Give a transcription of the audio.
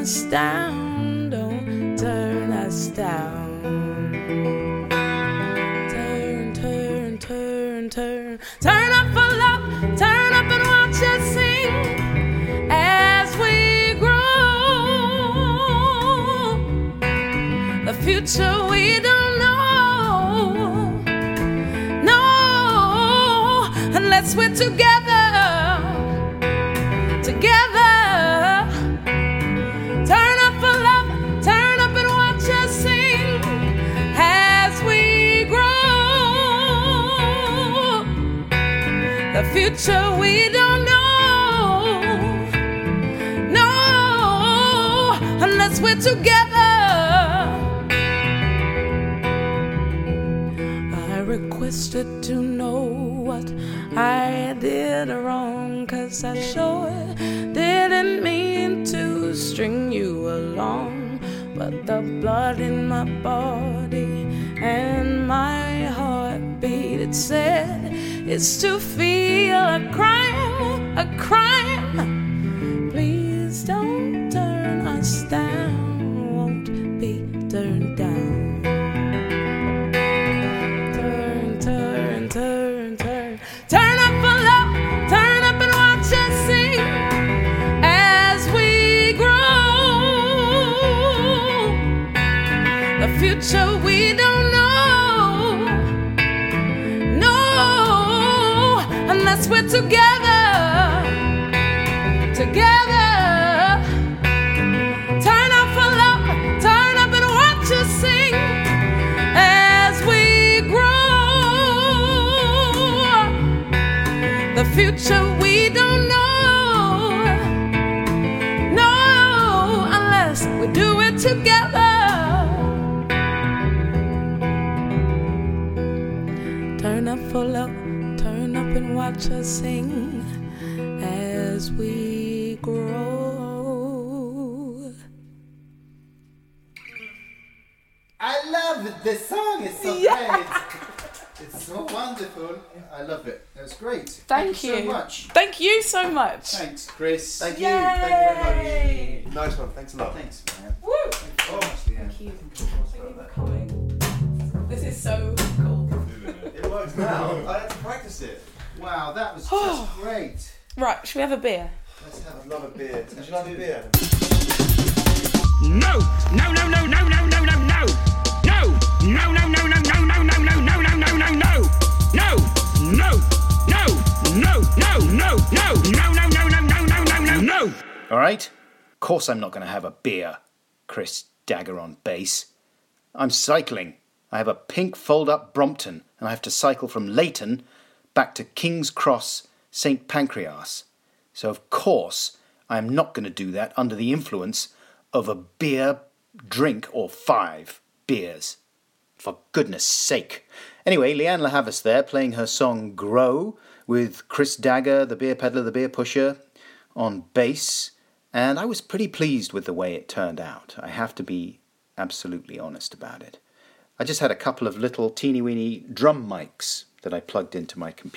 us down, don't turn us down. Turn, turn, turn, turn. Turn up for love, turn up and watch us sing as we grow. The future we don't know, no, unless we're together, together. Turn up for love, turn up and watch us sing as we grow. The future we don't know, no, unless we're together. I requested to know what I did wrong, 'cause I sure didn't mean to string you along. But the blood in my body and my heartbeat, it said it's to feel a crime, a crime. Please don't turn us down, won't be turned down. Turn, turn, turn, turn. Turn up for love, turn up and watch us sing as we grow. The future we don't know, no, unless we're together, together. Turn up for love, turn up and watch us sing as we grow. The future we don't know, no, unless we do it together. Turn up for love, turn up and watch us sing as we grow. I love it. This song is so great. It's so wonderful. I love it. It was great. Thank you so much. Thank you so much. Thanks, Chris. Thank you. Yay! Thank you very much. Nice one. Thanks a lot. Thanks, man. Woo! Thanks so much, Leanne. Thank you. Thank you for coming. This is so cool. It works now. I had to practice it. Wow, that was just great. Right, should we have a beer? Let's have a lot of beer. Would you like a beer? No! No, no, no, no, no, no, no, no! No! No, no, no, no, no, no, no, no, no, no, no, no, no! No! No! No! No! No! No! No! No! No! No! No! No! No! No! No! No! All right? Of course I'm not going to have a beer, Chris Dagger on bass. I'm cycling. I have a pink fold-up Brompton, and I have to cycle from Leighton back to King's Cross, St. Pancras. So of course I am not going to do that under the influence of a beer drink or 5 beers. For goodness sake. Anyway, Leanne La Havas there playing her song Grow with Chris Dagger, the beer peddler, the beer pusher, on bass. And I was pretty pleased with the way it turned out. I have to be absolutely honest about it. I just had a couple of little teeny-weeny drum mics that I plugged into my computer.